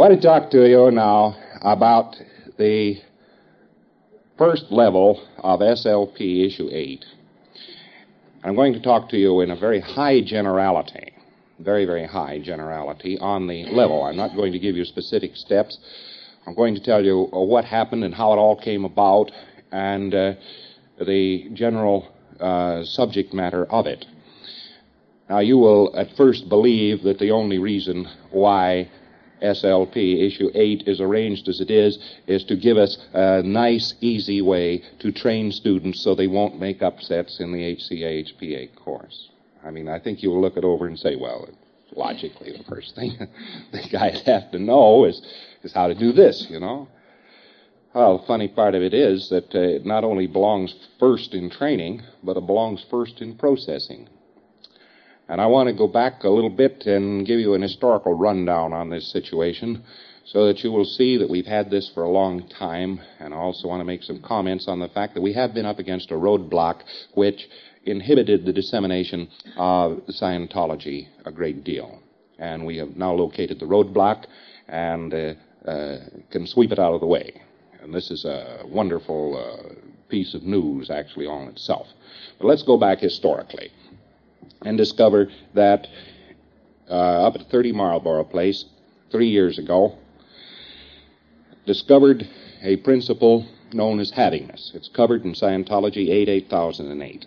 want to talk to you now about the first level of SLP Issue 8. I'm going to talk to you in a very high generality, very, very high generality on the level. I'm not going to give you specific steps. I'm going to tell you what happened and how it all came about and the general subject matter of it. Now, you will at first believe that the only reason why SLP Issue 8 is arranged as it is to give us a nice, easy way to train students so they won't make upsets in the HCA HPA course. I mean, I think you'll look it over and say, well, logically, the first thing the guys have to know is how to do this, you know. Well, the funny part of it is that it not only belongs first in training, but it belongs first in processing. And I want to go back a little bit and give you an historical rundown on this situation so that you will see that we've had this for a long time. And I also want to make some comments on the fact that we have been up against a roadblock which inhibited the dissemination of Scientology a great deal. And we have now located the roadblock and can sweep it out of the way. And this is a wonderful piece of news, actually, all in itself. But let's go back historically and discover that up at 30 Marlborough Place, 3 years ago, discovered a principle known as havingness. It's covered in Scientology 88008.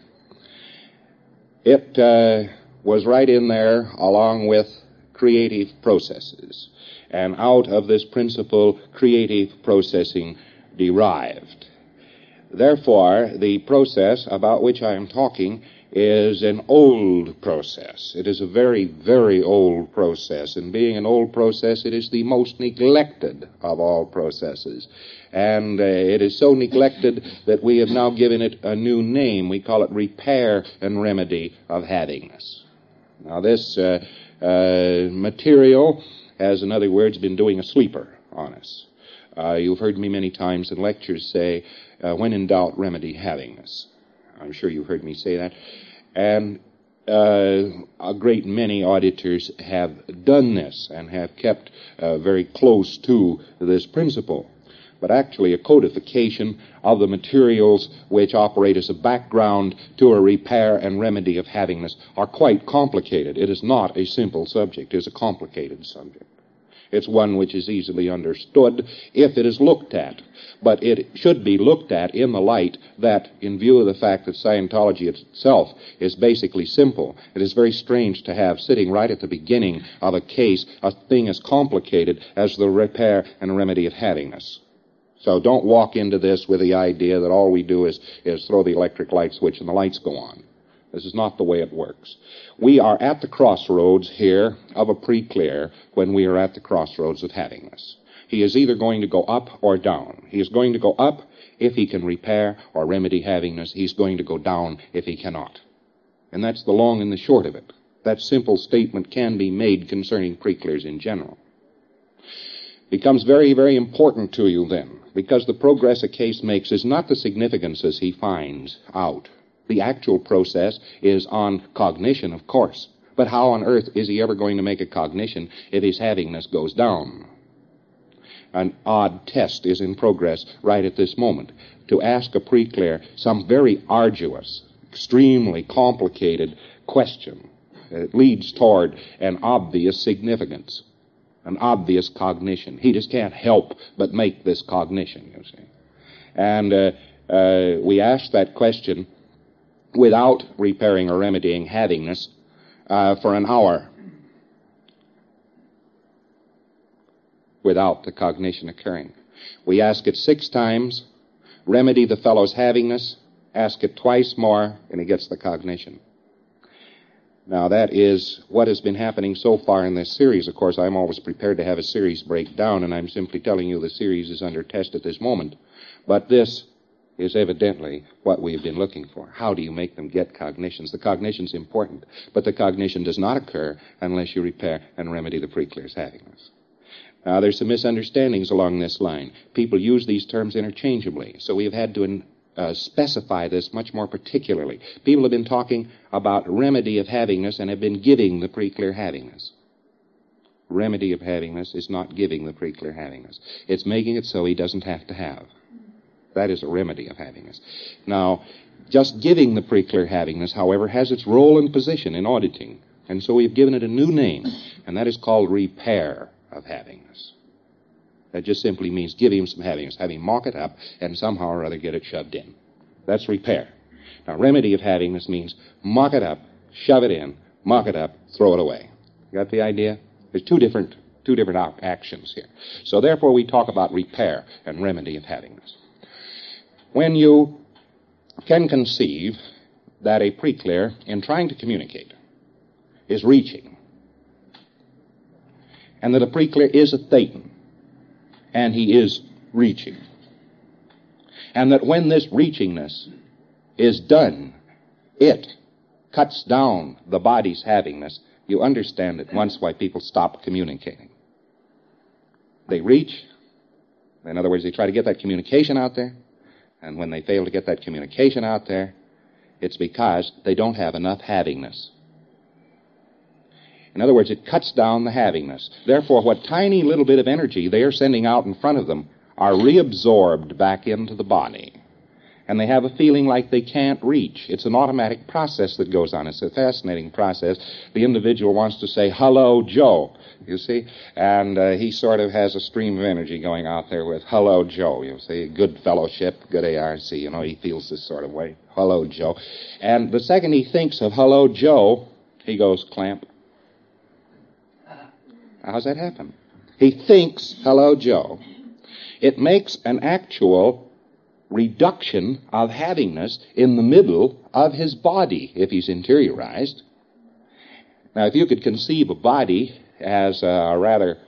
It was right in there along with creative processes. And out of this principle, creative processing derived. Therefore, the process about which I am talking is an old process. It is a very, very old process. And being an old process, it is the most neglected of all processes. And it is so neglected that we have now given it a new name. We call it repair and remedy of havingness. Now, this material has, in other words, been doing a sleeper on us. You've heard me many times in lectures say, when in doubt, remedy havingness. I'm sure you've heard me say that. And a great many auditors have done this and have kept very close to this principle. But actually, a codification of the materials which operate as a background to a repair and remedy of havingness are quite complicated. It is not a simple subject. It is a complicated subject. It's one which is easily understood if it is looked at. But it should be looked at in the light that, in view of the fact that Scientology itself is basically simple, it is very strange to have sitting right at the beginning of a case a thing as complicated as the repair and remedy of havingness. So don't walk into this with the idea that all we do is throw the electric light switch and the lights go on. This is not the way it works. We are at the crossroads here of a pre-clear when we are at the crossroads of havingness. He is either going to go up or down. He is going to go up if he can repair or remedy havingness. He's going to go down if he cannot. And that's the long and the short of it. That simple statement can be made concerning pre-clears in general. Becomes very, very important to you then, because the progress a case makes is not the significances he finds out. The actual process is on cognition, of course. But how on earth is he ever going to make a cognition if his havingness goes down? An odd test is in progress right at this moment to ask a pre-clear some very arduous, extremely complicated question. It leads toward an obvious significance, an obvious cognition. He just can't help but make this cognition, you see. And we ask that question without repairing or remedying havingness for an hour without the cognition occurring. We ask it 6 times, remedy the fellow's havingness, ask it twice more, and he gets the cognition. Now, that is what has been happening so far in this series. Of course, I'm always prepared to have a series break down, and I'm simply telling you the series is under test at this moment. But this is evidently what we've been looking for. How do you make them get cognitions? The cognition's important, but the cognition does not occur unless you repair and remedy the pre-clear's havingness. Now, there's some misunderstandings along this line. People use these terms interchangeably, so we have had to specify this much more particularly. People have been talking about remedy of havingness and have been giving the pre-clear havingness. remedy of havingness is not giving the pre-clear havingness. It's making it so he doesn't have to have. That is a remedy of havingness. Now, just giving the pre-clear havingness, however, has its role and position in auditing. And so we've given it a new name, and that is called repair of havingness. That just simply means give him some havingness, have him mock it up, and somehow or other get it shoved in. That's repair. Now, remedy of havingness means mock it up, shove it in, mock it up, throw it away. You got the idea? There's two different actions here. So therefore we talk about repair and remedy of havingness. When you can conceive that a pre-clear, in trying to communicate, is reaching, and that a pre-clear is a thetan, and he is reaching, and that when this reachingness is done, it cuts down the body's havingness, you understand at once why people stop communicating. They reach, in other words, they try to get that communication out there, and when they fail to get that communication out there, it's because they don't have enough havingness. In other words, it cuts down the havingness. Therefore, what tiny little bit of energy they are sending out in front of them are reabsorbed back into the body. And they have a feeling like they can't reach. It's an automatic process that goes on. It's a fascinating process. The individual wants to say, "Hello, Joe," you see, and he sort of has a stream of energy going out there with, "Hello, Joe," you see, good fellowship, good ARC, you know, he feels this sort of way, "Hello, Joe." And the second he thinks of "Hello, Joe," he goes, "Clamp." How's that happen? He thinks, "Hello, Joe." It makes an actual reduction of havingness in the middle of his body if he's interiorized. Now, if you could conceive a body as a rather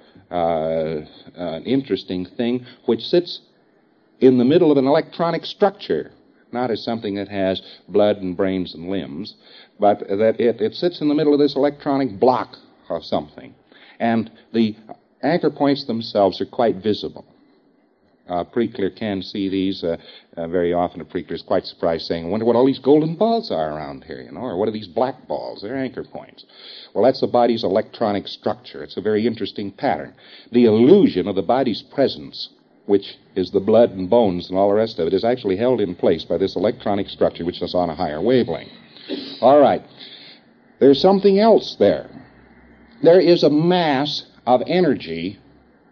interesting thing which sits in the middle of an electronic structure, not as something that has blood and brains and limbs, but that it sits in the middle of this electronic block of something. And the anchor points themselves are quite visible. Pre-clear can see these. Very often a pre-clear is quite surprised, saying, "I wonder what all these golden balls are around here, you know, or what are these black balls? They're anchor points." Well, that's the body's electronic structure. It's a very interesting pattern. The illusion of the body's presence, which is the blood and bones and all the rest of it, is actually held in place by this electronic structure, which is on a higher wavelength. All right. There's something else there. There is a mass of energy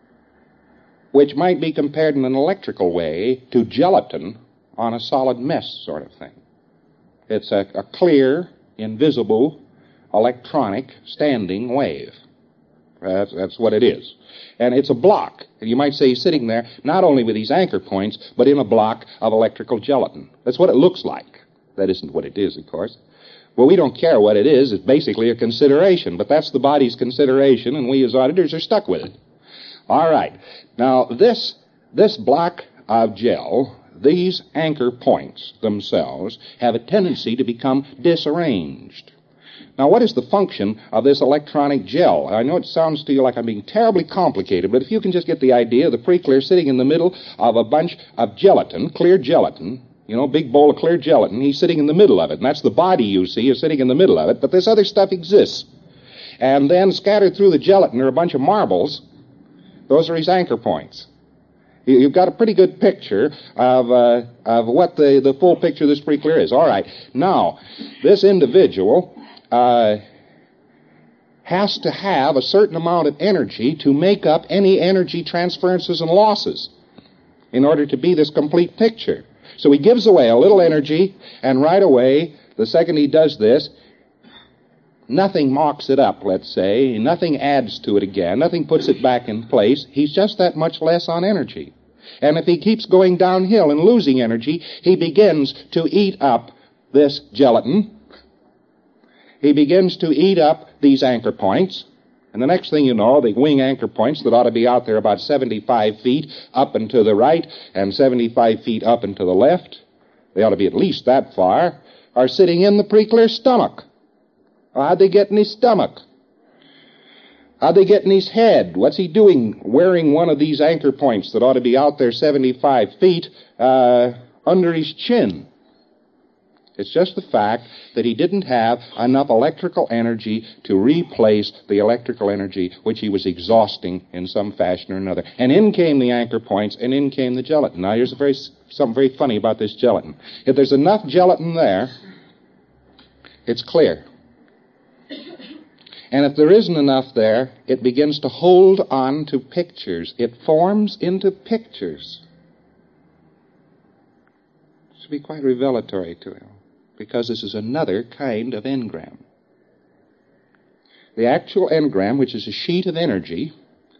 which might be compared in an electrical way to gelatin on a solid mess sort of thing. It's a clear, invisible, electronic standing wave. That's what it is. And it's a block. And you might say he's sitting there not only with these anchor points, but in a block of electrical gelatin. That's what it looks like. That isn't what it is, of course. Well, we don't care what it is. It's basically a consideration. But that's the body's consideration, and we as auditors are stuck with it. All right. Now, this block of gel, these anchor points themselves, have a tendency to become disarranged. Now, what is the function of this electronic gel? I know it sounds to you like I'm being terribly complicated, but if you can just get the idea of the pre-clear sitting in the middle of a bunch of gelatin, clear gelatin, you know, big bowl of clear gelatin, he's sitting in the middle of it, and that's the body you see is sitting in the middle of it, but this other stuff exists. And then scattered through the gelatin are a bunch of marbles. Those are his anchor points. You've got a pretty good picture of what the full picture of this pre-clear is. All right. Now, this individual has to have a certain amount of energy to make up any energy transferences and losses in order to be this complete picture. So he gives away a little energy, and right away, the second he does this, nothing mocks it up, let's say. Nothing adds to it again. Nothing puts it back in place. He's just that much less on energy. And if he keeps going downhill and losing energy, he begins to eat up this gelatin. He begins to eat up these anchor points. And the next thing you know, the wing anchor points that ought to be out there about 75 feet up and to the right and 75 feet up and to the left, they ought to be at least that far, are sitting in the pre-clear stomach. How'd they get in his stomach? How'd they get in his head? What's he doing wearing one of these anchor points that ought to be out there 75 feet under his chin? It's just the fact that he didn't have enough electrical energy to replace the electrical energy which he was exhausting in some fashion or another. And in came the anchor points, and in came the gelatin. Now, here's something very funny about this gelatin. If there's enough gelatin there, it's clear. And if there isn't enough there, it begins to hold on to pictures. It forms into pictures. It should be quite revelatory to him, because this is another kind of engram. The actual engram, which is a sheet of energy,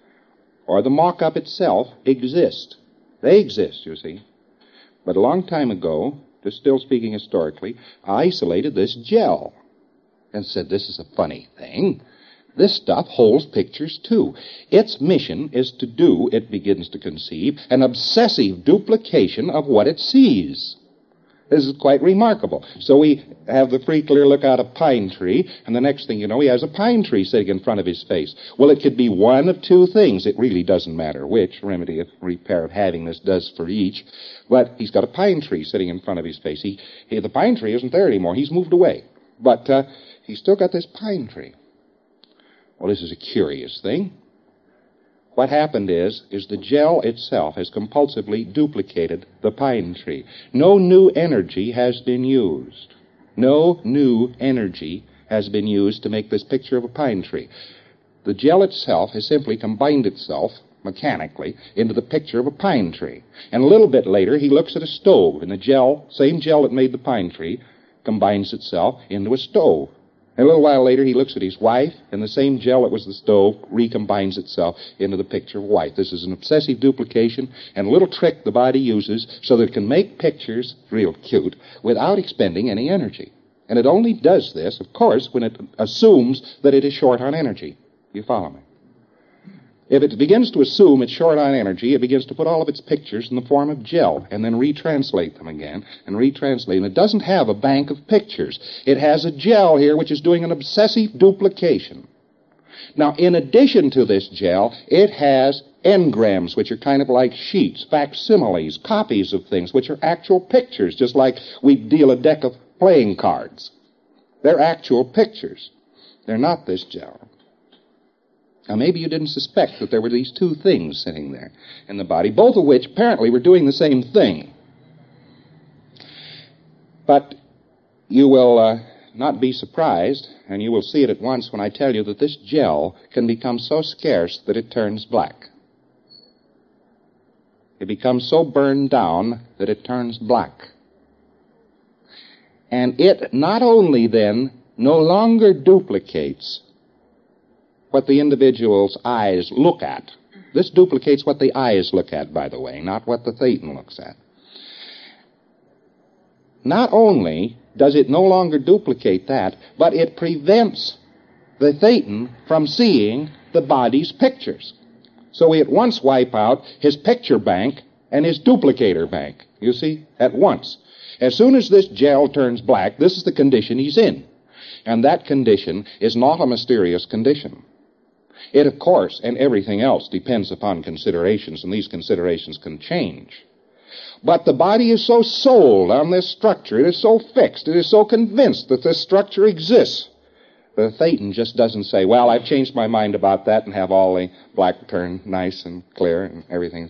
or the mock-up itself, exist. They exist, you see. But a long time ago, just still speaking historically, I isolated this gel and said, this is a funny thing. This stuff holds pictures too. Its mission is to do, it begins to conceive, an obsessive duplication of what it sees. This is quite remarkable. So we have the free, clear look out a pine tree, and the next thing you know, he has a pine tree sitting in front of his face. Well, it could be one of two things. It really doesn't matter which. Remedy of repair of having this does for each. But he's got a pine tree sitting in front of his face. The pine tree isn't there anymore. He's moved away. But he's still got this pine tree. Well, this is a curious thing. What happened is the gel itself has compulsively duplicated the pine tree. No new energy has been used. No new energy has been used to make this picture of a pine tree. The gel itself has simply combined itself mechanically into the picture of a pine tree. And a little bit later, he looks at a stove, and the gel, same gel that made the pine tree, combines itself into a stove. And a little while later, he looks at his wife, and the same gel that was the stove recombines itself into the picture of a wife. This is an obsessive duplication and a little trick the body uses so that it can make pictures, real cute, without expending any energy. And it only does this, of course, when it assumes that it is short on energy. You follow me? If it begins to assume it's short on energy, it begins to put all of its pictures in the form of gel and then retranslate them again and retranslate them. It doesn't have a bank of pictures. It has a gel here which is doing an obsessive duplication. Now, in addition to this gel, it has engrams, which are kind of like sheets, facsimiles, copies of things, which are actual pictures, just like we deal a deck of playing cards. They're actual pictures. They're not this gel. Now, maybe you didn't suspect that there were these two things sitting there in the body, both of which apparently were doing the same thing. But you will not be surprised, and you will see it at once when I tell you that this gel can become so scarce that it turns black. It becomes so burned down that it turns black. And it not only then no longer duplicates what the individual's eyes look at. This duplicates what the eyes look at, by the way, not what the thetan looks at. Not only does it no longer duplicate that, but it prevents the thetan from seeing the body's pictures. So we at once wipe out his picture bank and his duplicator bank, you see, at once. As soon as this gel turns black, this is the condition he's in. And that condition is not a mysterious condition. It, of course, and everything else depends upon considerations, and these considerations can change. But the body is so sold on this structure, it is so fixed, it is so convinced that this structure exists. The thetan just doesn't say, well, I've changed my mind about that and have all the black turn nice and clear and everything's...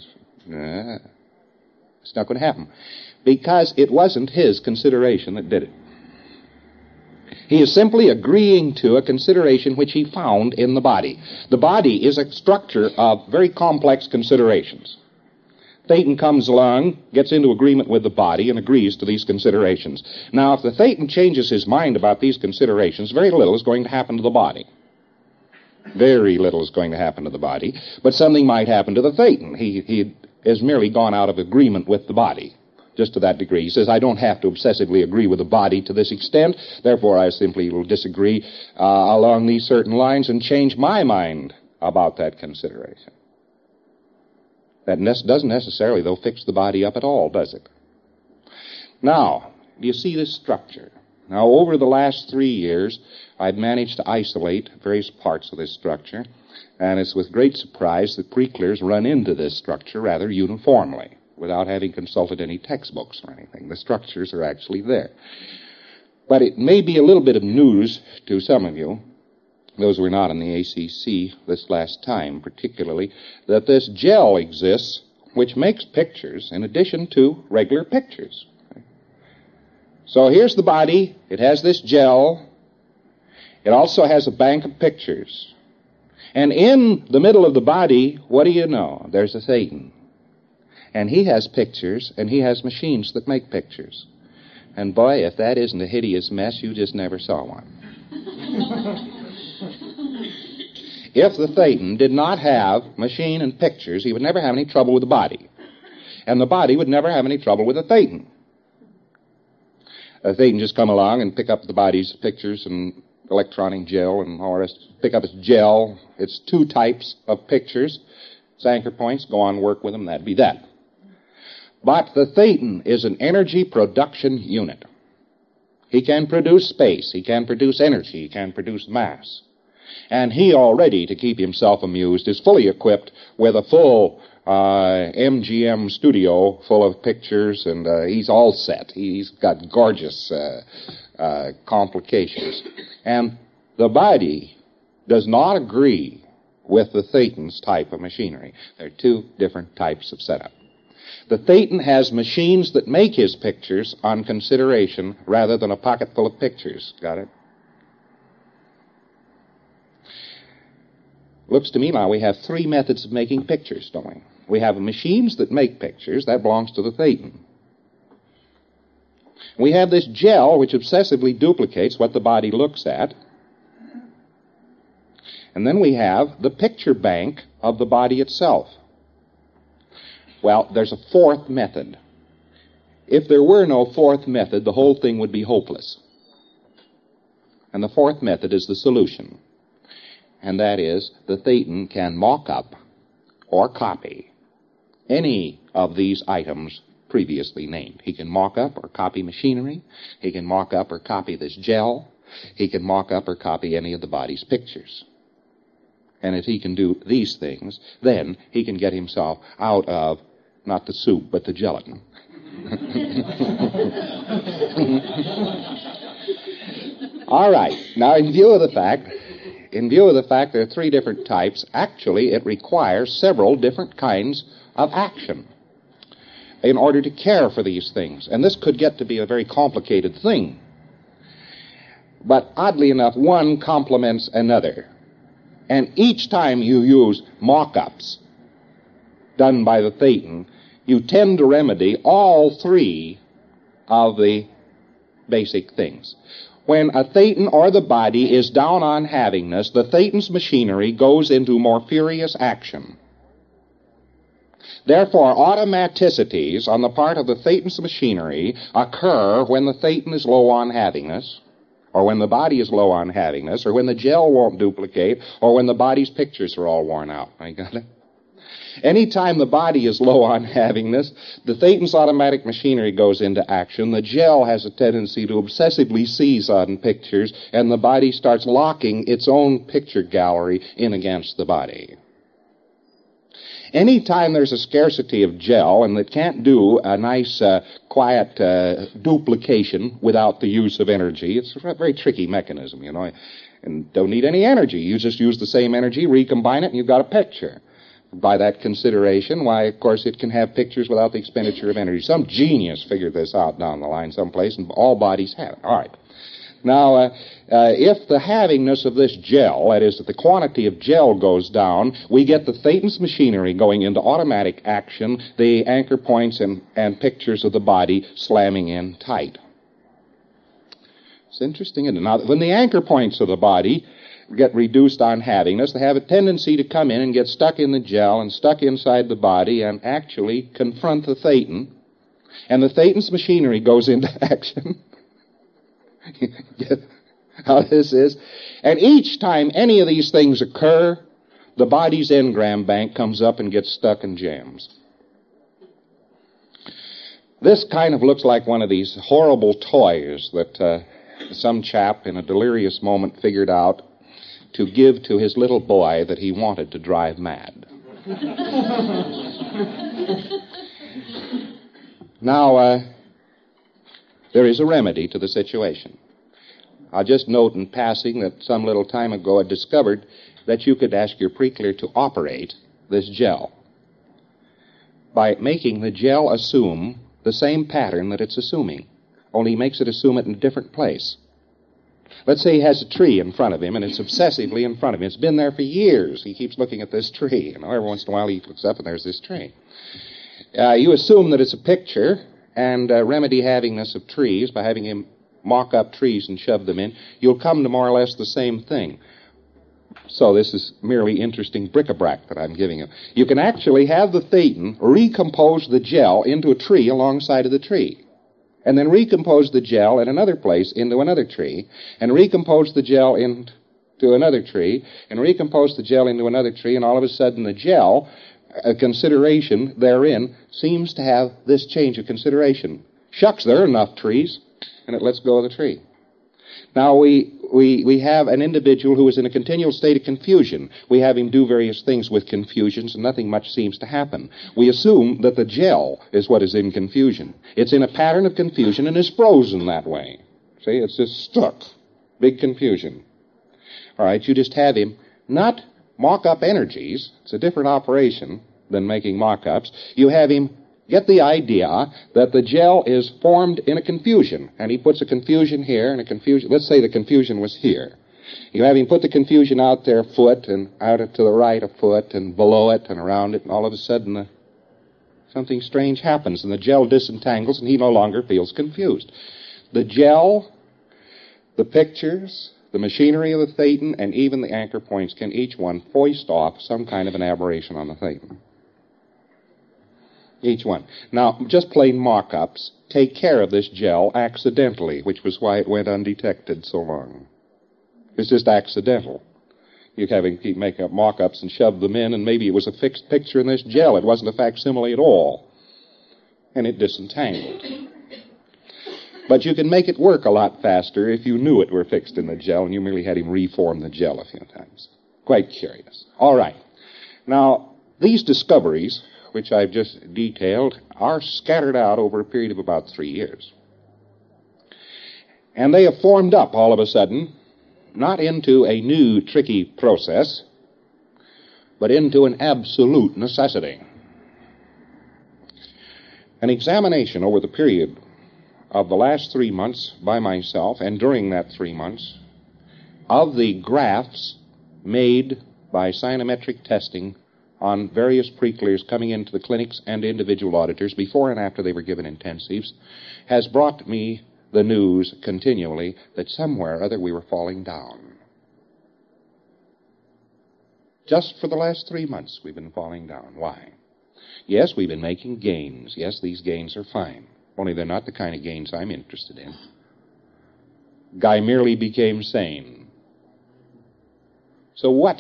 It's not going to happen. Because it wasn't his consideration that did it. He is simply agreeing to a consideration which he found in the body. The body is a structure of very complex considerations. Thetan comes along, gets into agreement with the body, and agrees to these considerations. Now, if the thetan changes his mind about these considerations, very little is going to happen to the body. Very little is going to happen to the body, but something might happen to the thetan. He has merely gone out of agreement with the body. Just to that degree. He says, I don't have to obsessively agree with the body to this extent, therefore I simply will disagree along these certain lines and change my mind about that consideration. That doesn't necessarily, though, fix the body up at all, does it? Now, do you see this structure? Now, over the last 3 years, I've managed to isolate various parts of this structure, and it's with great surprise that pre-clears run into this structure rather uniformly, without having consulted any textbooks or anything. The structures are actually there. But it may be a little bit of news to some of you, those who were not in the ACC this last time particularly, that this gel exists which makes pictures in addition to regular pictures. So here's the body. It has this gel. It also has a bank of pictures. And in the middle of the body, what do you know? There's a Thetan. And he has pictures, and he has machines that make pictures. And boy, if that isn't a hideous mess, you just never saw one. If the Thetan did not have machine and pictures, he would never have any trouble with the body. And the body would never have any trouble with the Thetan. A Thetan just come along and pick up the body's pictures and electronic gel and all the rest. Pick up its gel. It's two types of pictures. Its anchor points, go on, work with them, that'd be that. But the Thetan is an energy production unit. He can produce space, he can produce energy, he can produce mass. And he already, to keep himself amused, is fully equipped with a full MGM studio full of pictures, and he's all set. He's got gorgeous complications. And the body does not agree with the Thetan's type of machinery. There are two different types of setup. The Thetan has machines that make his pictures on consideration rather than a pocket full of pictures. Got it? Looks to me now we have three methods of making pictures, don't we? We have machines that make pictures. That belongs to the Thetan. We have this gel which obsessively duplicates what the body looks at. And then we have the picture bank of the body itself. Well, there's a fourth method. If there were no fourth method, the whole thing would be hopeless. And the fourth method is the solution. And that is, the Thetan can mock up or copy any of these items previously named. He can mock up or copy machinery. He can mock up or copy this gel. He can mock up or copy any of the body's pictures. And if he can do these things, then he can get himself out of, not the soup, but the gelatin. All right. Now, in view of the fact there are three different types, actually it requires several different kinds of action in order to care for these things. And this could get to be a very complicated thing. But oddly enough, one complements another. And each time you use mock-ups done by the Thetan, you tend to remedy all three of the basic things. When a Thetan or the body is down on havingness, the Thetan's machinery goes into more furious action. Therefore, automaticities on the part of the Thetan's machinery occur when the Thetan is low on havingness, or when the body is low on havingness, or when the gel won't duplicate, or when the body's pictures are all worn out. I got it? Anytime the body is low on havingness, the Thetan's automatic machinery goes into action. The gel has a tendency to obsessively seize on pictures, and the body starts locking its own picture gallery in against the body. Anytime there's a scarcity of gel and it can't do a nice, quiet duplication without the use of energy, it's a very tricky mechanism, you know, and don't need any energy. You just use the same energy, recombine it, and you've got a picture. By that consideration, why, of course, it can have pictures without the expenditure of energy. Some genius figured this out down the line someplace, and all bodies have it. All right. Now, if the havingness of this gel, that is, that the quantity of gel goes down, we get the Thetan's machinery going into automatic action, the anchor points and pictures of the body slamming in tight. It's interesting, isn't it? Now, when the anchor points of the body get reduced on havingness, they have a tendency to come in and get stuck in the gel and stuck inside the body and actually confront the Thetan. And the Thetan's machinery goes into action. Get how this is? And each time any of these things occur, the body's engram bank comes up and gets stuck and jams. This kind of looks like one of these horrible toys that some chap in a delirious moment figured out to give to his little boy that he wanted to drive mad. Now, there is a remedy to the situation. I'll just note in passing that some little time ago I discovered that you could ask your pre-clear to operate this gel by making the gel assume the same pattern that it's assuming, only he makes it assume it in a different place. Let's say he has a tree in front of him, and it's obsessively in front of him. It's been there for years. He keeps looking at this tree. Every once in a while he looks up, and there's this tree. You assume that it's a picture, and remedy havingness of trees by having him mock up trees and shove them in. You'll come to more or less the same thing. So this is merely interesting bric-a-brac that I'm giving you. You can actually have the thetan recompose the gel into a tree alongside of the tree, and then recompose the gel in another place into another tree, and recompose the gel into another tree, and recompose the gel into another tree, and all of a sudden the gel, consideration therein, seems to have this change of consideration. Shucks, there are enough trees, and it lets go of the tree. Now, we have an individual who is in a continual state of confusion. We have him do various things with confusions, and nothing much seems to happen. We assume that the gel is what is in confusion. It's in a pattern of confusion and is frozen that way. See, it's just stuck. Big confusion. All right, you just have him not mock up energies. It's a different operation than making mock-ups. You have him get the idea that the gel is formed in a confusion, and he puts a confusion here and a confusion. Let's say the confusion was here. You have him put the confusion out there a foot, and out to the right a foot, and below it and around it, and all of a sudden something strange happens, and the gel disentangles, and he no longer feels confused. The gel, the pictures, the machinery of the thetan, and even the anchor points can each one foist off some kind of an aberration on the thetan. Each one. Now, just plain mock-ups take care of this gel accidentally, which was why it went undetected so long. It's just accidental. You're having to make up mock-ups and shove them in, and maybe it was a fixed picture in this gel. It wasn't a facsimile at all. And it disentangled. But you can make it work a lot faster if you knew it were fixed in the gel and you merely had him reform the gel a few times. Quite curious. All right. Now, these discoveries, which I've just detailed, are scattered out over a period of about 3 years. And they have formed up all of a sudden, not into a new tricky process, but into an absolute necessity. An examination over the period of the last 3 months by myself, and during that 3 months, of the graphs made by cyanometric testing on various pre-clears coming into the clinics and individual auditors before and after they were given intensives, has brought me the news continually that somewhere or other we were falling down. Just for the last 3 months we've been falling down. Why? Yes, we've been making gains. Yes, these gains are fine. Only they're not the kind of gains I'm interested in. Guy merely became sane. So what?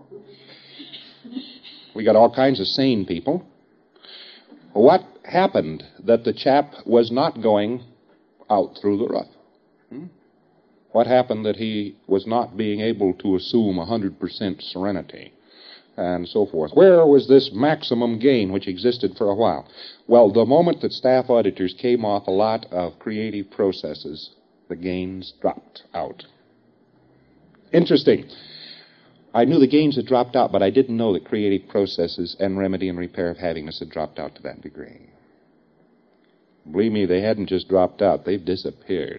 We got all kinds of sane people. What happened that the chap was not going out through the rough? What happened that he was not being able to assume 100% serenity and so forth? Where was this maximum gain which existed for a while? Well, the moment that staff auditors came off a lot of creative processes, the gains dropped out. Interesting. I knew the gains had dropped out, but I didn't know that creative processes and remedy and repair of havingness had dropped out to that degree. Believe me, they hadn't just dropped out, they've disappeared.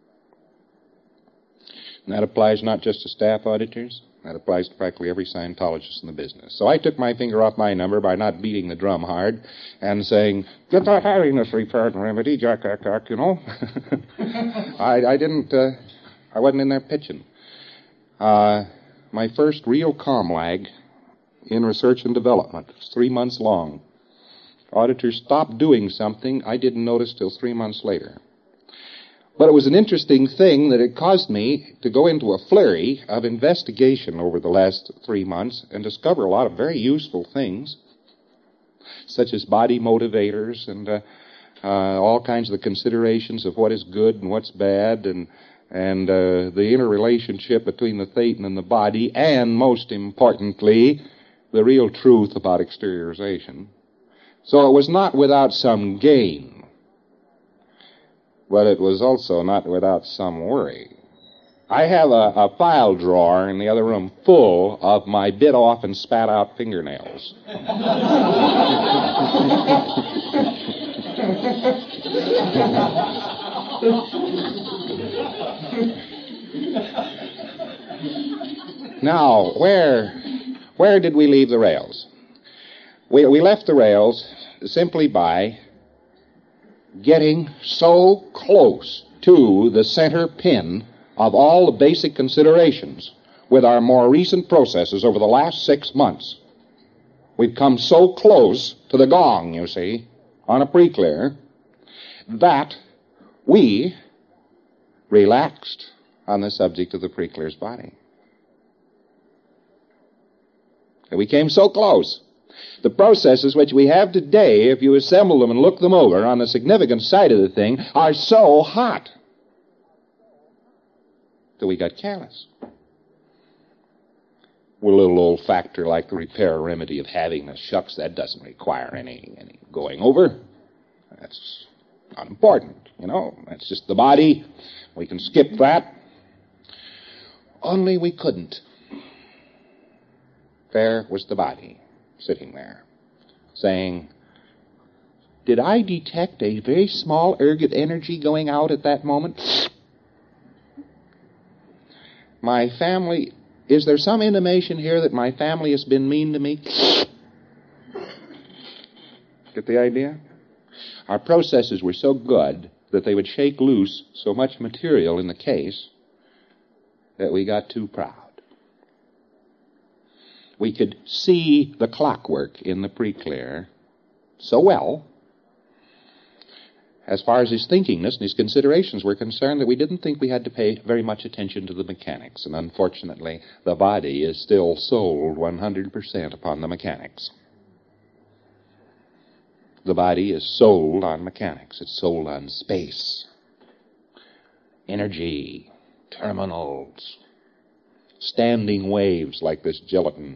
And that applies not just to staff auditors, that applies to practically every Scientologist in the business. So I took my finger off my number by not beating the drum hard and saying, get that havingness repaired and remedy, jack, you know. I wasn't in there pitching. My first real COMLAG in research and development was 3 months long. Auditors stopped doing something I didn't notice till 3 months later. But it was an interesting thing that it caused me to go into a flurry of investigation over the last 3 months and discover a lot of very useful things, such as body motivators and all kinds of the considerations of what is good and what's bad, and the interrelationship between the thetan and the body, and most importantly, the real truth about exteriorization. So it was not without some gain, but it was also not without some worry. I have a file drawer in the other room full of my bit off and spat out fingernails. Now, where did we leave the rails? We left the rails simply by getting so close to the center pin of all the basic considerations with our more recent processes over the last 6 months. We've come so close to the gong, you see, on a pre-clear, that we relaxed on the subject of the pre-clear's body. And we came so close. The processes which we have today, if you assemble them and look them over on the significant side of the thing, are so hot that we got careless. With a little old factor like the repair remedy of havingness, shucks, that doesn't require any going over. That's not important, you know. That's just the body. We can skip that. Only we couldn't. There was the body, sitting there, saying, did I detect a very small ergot energy going out at that moment? My family, is there some intimation here that my family has been mean to me? Get the idea? Our processes were so good that they would shake loose so much material in the case that we got too proud. We could see the clockwork in the pre-clear so well, as far as his thinkingness and his considerations were concerned, that we didn't think we had to pay very much attention to the mechanics. And unfortunately, the body is still sold 100% upon the mechanics. The body is sold on mechanics. It's sold on space, energy, terminals, standing waves like this gelatin.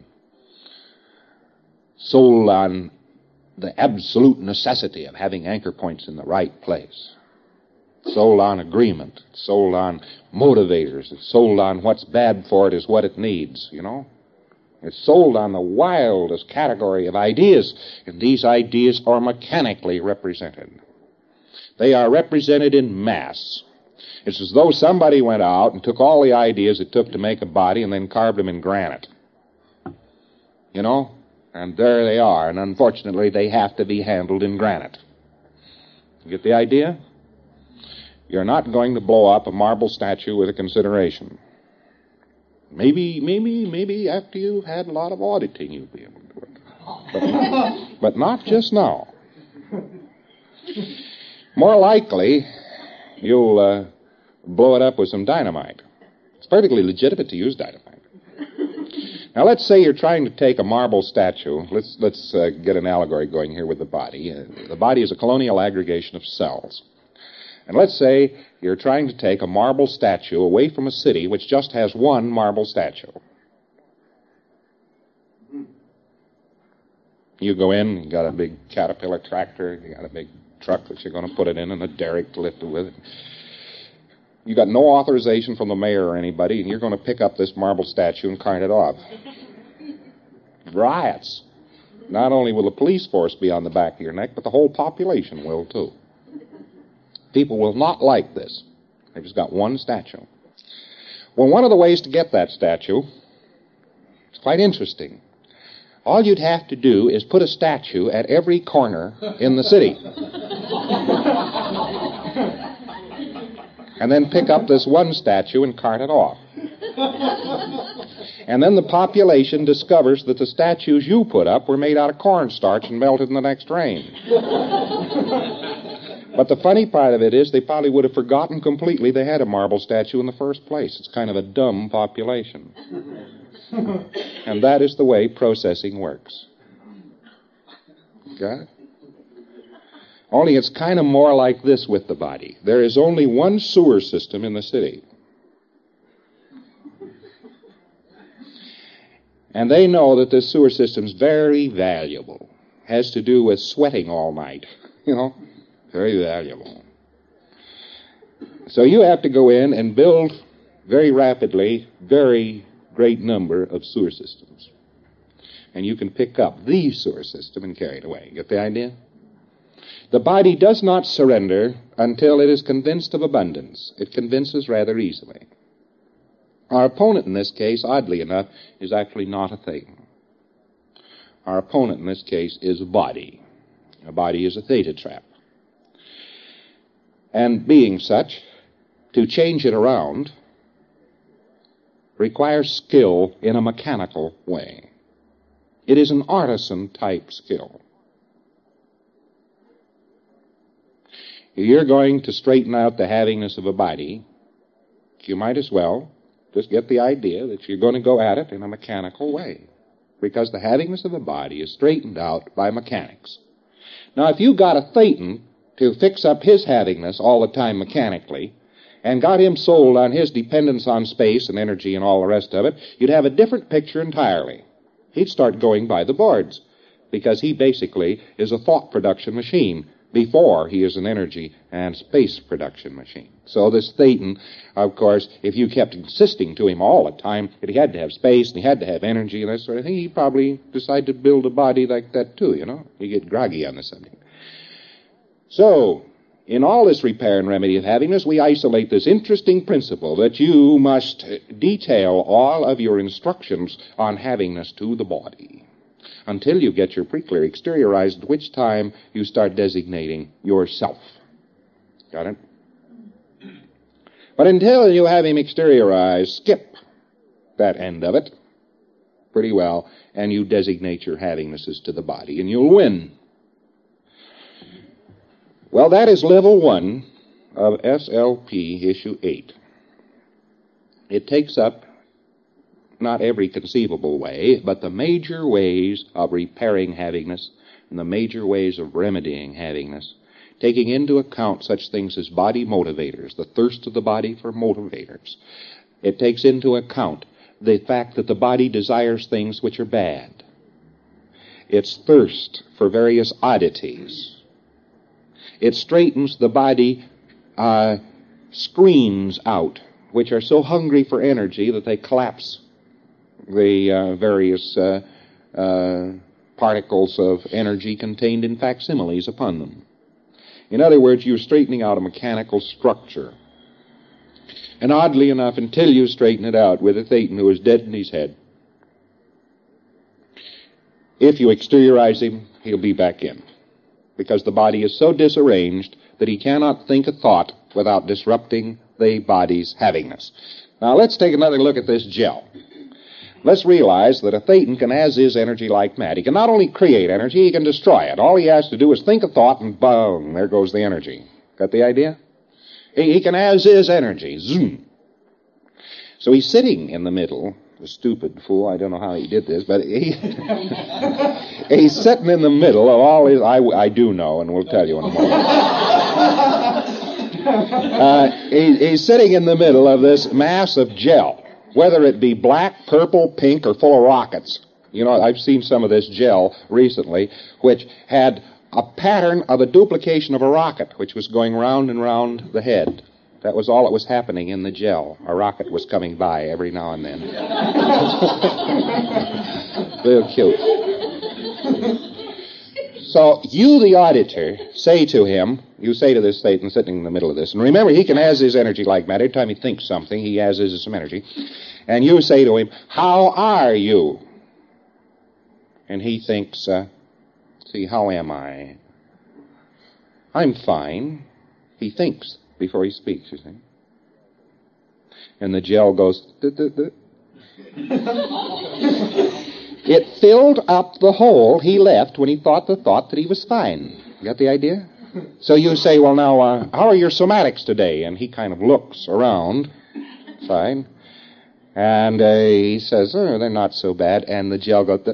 Sold on the absolute necessity of having anchor points in the right place. Sold on agreement. Sold on motivators. It's sold on what's bad for it is what it needs, you know. It's sold on the wildest category of ideas, and these ideas are mechanically represented. They are represented in mass. It's as though somebody went out and took all the ideas it took to make a body and then carved them in granite. You know? And there they are, and unfortunately they have to be handled in granite. You get the idea? You're not going to blow up a marble statue with a consideration. Maybe after you've had a lot of auditing you'll be able to do it. But not just now. More likely, you'll blow it up with some dynamite. It's perfectly legitimate to use dynamite. Now, let's say you're trying to take a marble statue. Let's get an allegory going here with the body. The body is a colonial aggregation of cells. And let's say you're trying to take a marble statue away from a city which just has one marble statue. You go in, you got a big Caterpillar tractor, you got a big truck that you're going to put it in, and a derrick to lift it with. You got no authorization from the mayor or anybody, and you're going to pick up this marble statue and cart it off. Riots. Not only will the police force be on the back of your neck, but the whole population will, too. People will not like this. They've just got one statue. Well, one of the ways to get that statue, it's quite interesting. All you'd have to do is put a statue at every corner in the city. And then pick up this one statue and cart it off. And then the population discovers that the statues you put up were made out of cornstarch and melted in the next rain. But the funny part of it is they probably would have forgotten completely they had a marble statue in the first place. It's kind of a dumb population. And that is the way processing works. Got it? Only it's kind of more like this with the body. There is only one sewer system in the city. And they know that this sewer system's very valuable. Has to do with sweating all night. You know? Very valuable. So you have to go in and build very rapidly, very great number of sewer systems. And you can pick up the sewer system and carry it away. Get the idea? The body does not surrender until it is convinced of abundance. It convinces rather easily. Our opponent in this case, oddly enough, is actually not a thing. Our opponent in this case is a body. A body is a theta trap. And being such, to change it around requires skill in a mechanical way. It is an artisan-type skill. You're going to straighten out the havingness of a body, you might as well just get the idea that you're going to go at it in a mechanical way, because the havingness of a body is straightened out by mechanics. Now, if you got a Thetan to fix up his havingness all the time mechanically, and got him sold on his dependence on space and energy and all the rest of it, you'd have a different picture entirely. He'd start going by the boards, because he basically is a thought production machine before he is an energy and space production machine. So this Thetan, of course, if you kept insisting to him all the time that he had to have space and he had to have energy and that sort of thing, he'd probably decide to build a body like that too, you know. You get groggy on the subject. So, in all this repair and remedy of havingness, we isolate this interesting principle that you must detail all of your instructions on havingness to the body until you get your preclear exteriorized, at which time you start designating yourself. Got it? But until you have him exteriorized, skip that end of it pretty well, and you designate your havingnesses to the body, and you'll win. Well, that is level 1 of SLP issue 8. It takes up not every conceivable way, but the major ways of repairing havingness and the major ways of remedying havingness, taking into account such things as body motivators, the thirst of the body for motivators. It takes into account the fact that the body desires things which are bad. Its thirst for various oddities. It straightens the body screens out, which are so hungry for energy that they collapse the various particles of energy contained in facsimiles upon them. In other words, you're straightening out a mechanical structure. And oddly enough, until you straighten it out with a Thetan who is dead in his head, if you exteriorize him, he'll be back in. Because the body is so disarranged that he cannot think a thought without disrupting the body's havingness. Now, let's take another look at this gel. Let's realize that a Thetan can as-is energy like mad. He can not only create energy, he can destroy it. All he has to do is think a thought and boom, there goes the energy. Got the idea? He can as-is energy. Zoom. So he's sitting in the middle. The stupid fool, I don't know how he did this, but he's sitting in the middle of all his... I do know, and we'll tell you in a moment. He's sitting in the middle of this mass of gel, whether it be black, purple, pink, or full of rockets. You know, I've seen some of this gel recently, which had a pattern of a duplication of a rocket, which was going round and round the head. That was all that was happening in the gel. A rocket was coming by every now and then. Real cute. So you, the auditor, say to him, you say to this Thetan sitting in the middle of this, and remember, he can has his energy like mad. Every time he thinks something, he has some energy. And you say to him, how are you? And he thinks, see, how am I? I'm fine. He thinks before he speaks, you see. And the gel goes, It filled up the hole he left when he thought the thought that he was fine. You got the idea? So you say, well, now, how are your somatics today? And he kind of looks around, fine. And he says, oh, they're not so bad. And the gel goes,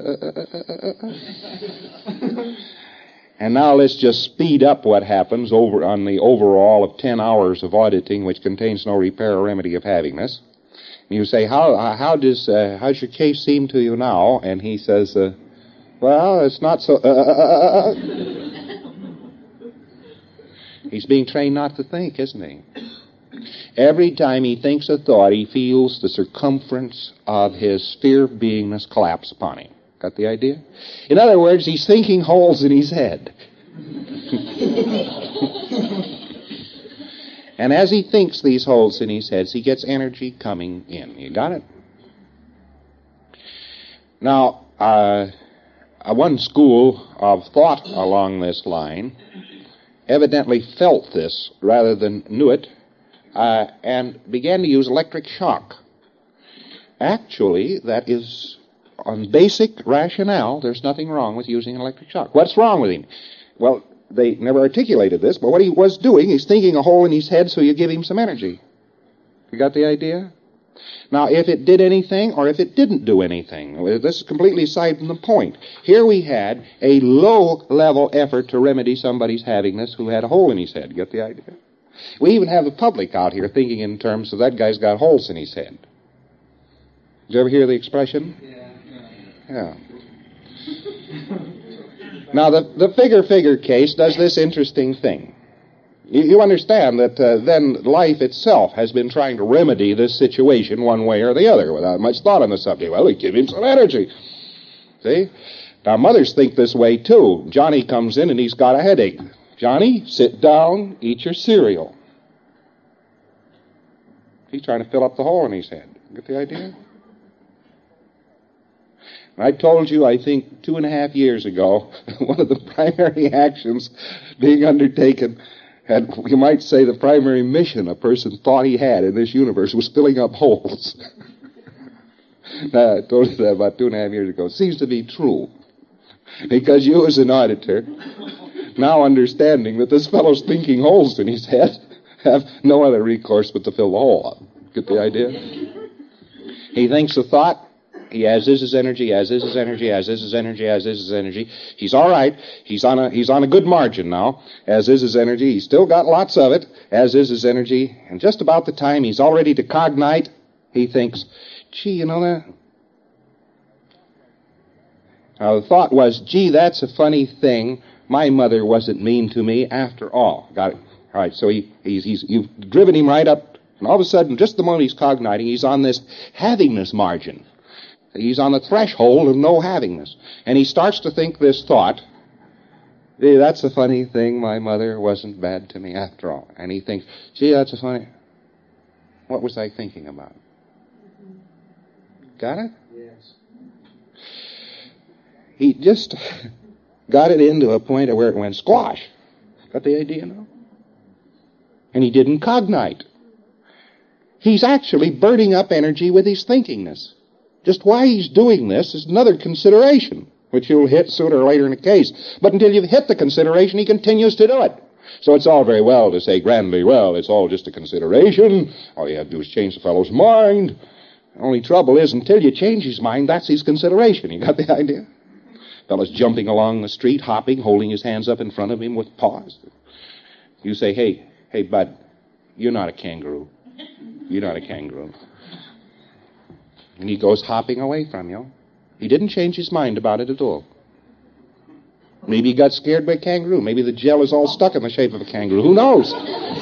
And now let's just speed up what happens over on the overall of 10 hours of auditing, which contains no repair or remedy of havingness. And you say, how's your case seem to you now? And he says, well, it's not so... He's being trained not to think, isn't he? Every time he thinks a thought, he feels the circumference of his sphere of beingness collapse upon him. Got the idea? In other words, he's thinking holes in his head. And as he thinks these holes in his head, he gets energy coming in. You got it? Now, one school of thought along this line evidently felt this rather than knew it, and began to use electric shock. Actually, that is, on basic rationale, there's nothing wrong with using electric shock. What's wrong with him? Well, they never articulated this, but what he was doing, he's thinking a hole in his head, so you give him some energy. You got the idea? Now, if it did anything or if it didn't do anything, this is completely aside from the point. Here we had a low-level effort to remedy somebody's havingness who had a hole in his head. Get the idea? We even have the public out here thinking in terms of that guy's got holes in his head. Did you ever hear the expression? Yeah. Now, the figure case does this interesting thing. You understand that then life itself has been trying to remedy this situation one way or the other without much thought on the subject. Well, we give him some energy. See? Now, mothers think this way, too. Johnny comes in and he's got a headache. Johnny, sit down, eat your cereal. He's trying to fill up the hole in his head. Get the idea? I told you, I think, 2.5 years ago, one of the primary actions being undertaken, and you might say the primary mission a person thought he had in this universe was filling up holes. Now, I told you that about 2.5 years ago. It seems to be true. Because you as an auditor, now understanding that this fellow's thinking holes in his head, have no other recourse but to fill the hole up. Get the idea? He thinks a thought. He has his energy, has his energy, has his energy, has his energy. He's all right. He's on a good margin now. As is his energy. He's still got lots of it. As is his energy. And just about the time he's all ready to cognite, he thinks, gee, you know that? Now, the thought was, gee, that's a funny thing. My mother wasn't mean to me after all. Got it? All right, so you've driven him right up, and all of a sudden, just the moment he's cogniting, he's on this havingness margin. He's on the threshold of no havingness. And he starts to think this thought, gee, that's a funny thing, my mother wasn't bad to me after all. And he thinks, gee, that's a funny... What was I thinking about? Got it? Yes. He just got it into a point where it went squash. Got the idea now? And he didn't cognite. He's actually burning up energy with his thinkingness. Just why he's doing this is another consideration, which you'll hit sooner or later in the case. But until you've hit the consideration, he continues to do it. So it's all very well to say grandly, well, it's all just a consideration. All you have to do is change the fellow's mind. The only trouble is, until you change his mind, that's his consideration. You got the idea? Fellow's jumping along the street, hopping, holding his hands up in front of him with paws. You say, hey, bud, you're not a kangaroo. You're not a kangaroo. And he goes hopping away from you. He didn't change his mind about it at all. Maybe he got scared by a kangaroo. Maybe the gel is all stuck in the shape of a kangaroo. Who knows?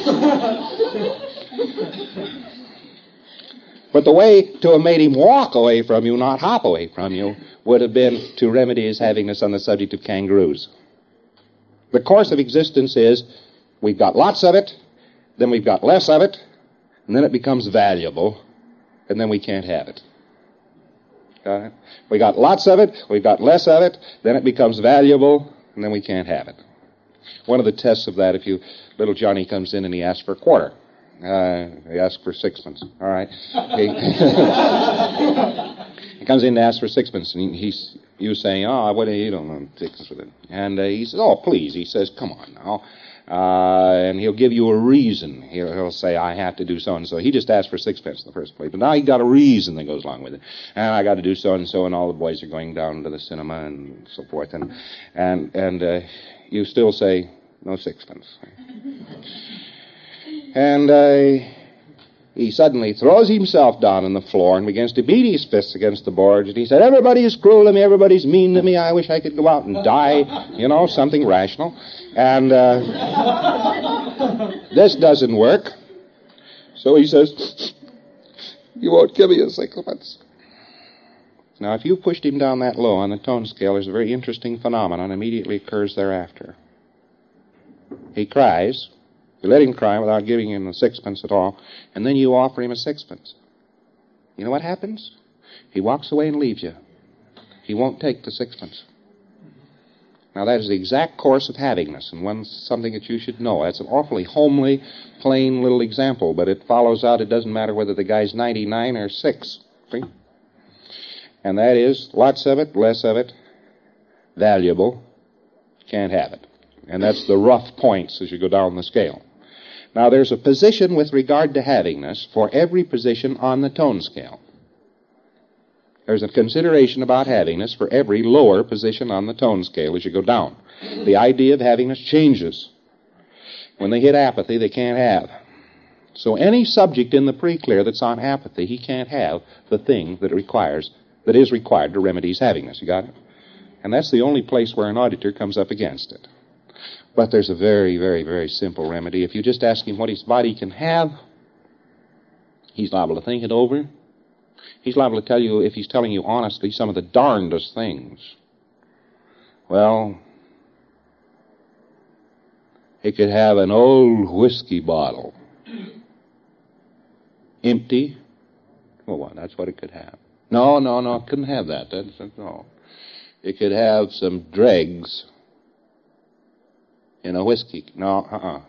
But the way to have made him walk away from you, not hop away from you, would have been to remedy his havingness on the subject of kangaroos. The course of existence is, we've got lots of it, then we've got less of it, and then it becomes valuable, and then we can't have it. Got it? We got lots of it, we've got less of it, then it becomes valuable, and then we can't have it. One of the tests of that, little Johnny comes in and he asks for a quarter. He asks for sixpence. All right. He comes in to ask for sixpence, and you saying, oh, what do you don't know, sixpence with it? And he says, oh, please. He says, come on now. And he'll give you a reason. He'll say, I have to do so-and-so. He just asked for sixpence in the first place. But now he got a reason that goes along with it. And I got to do so-and-so, and all the boys are going down to the cinema and so forth. And you still say, no sixpence. And he suddenly throws himself down on the floor and begins to beat his fists against the boards. And he said, everybody is cruel to me, everybody's mean to me, I wish I could go out and die. You know, something rational. And this doesn't work. So he says, you won't give me a sixpence. Now, if you pushed him down that low on the tone scale, there's a very interesting phenomenon immediately occurs thereafter. He cries. You let him cry without giving him a sixpence at all, and then you offer him a sixpence. You know what happens? He walks away and leaves you. He won't take the sixpence. Now, that is the exact course of havingness, and something that you should know. That's an awfully homely, plain little example, but it follows out it doesn't matter whether the guy's 99 or 6. See? And that is, lots of it, less of it, valuable, can't have it. And that's the rough points as you go down the scale. Now, there's a position with regard to havingness for every position on the tone scale. There's a consideration about havingness for every lower position on the tone scale as you go down. The idea of havingness changes. When they hit apathy, they can't have. So any subject in the pre-clear that's on apathy, he can't have the thing that is required to remedy his havingness. You got it? And that's the only place where an auditor comes up against it. But there's a very, very, very simple remedy. If you just ask him what his body can have, he's liable to think it over. He's liable to tell you, if he's telling you honestly, some of the darndest things. Well, he could have an old whiskey bottle. Empty. Well, that's what it could have. No, it couldn't have that. No. It could have some dregs in a whiskey. No,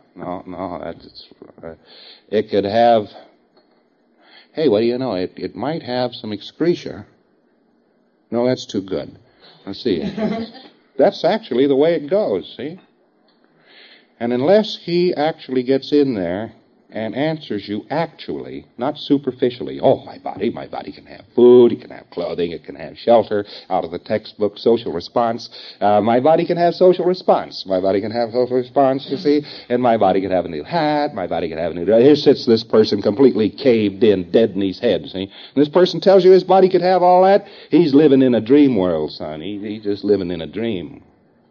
it could have, hey, what do you know? It might have some excretia. No, that's too good. Let's see. That's actually the way it goes, see? And unless he actually gets in there and answers you actually, not superficially, oh, my body can have food, it can have clothing, it can have shelter, out of the textbook social response. My body can have social response. My body can have social response, you see, and my body can have a new hat, my body can have a new dress. Here sits this person completely caved in, dead in his head, see? And this person tells you his body could have all that. He's living in a dream world, son. He's just living in a dream.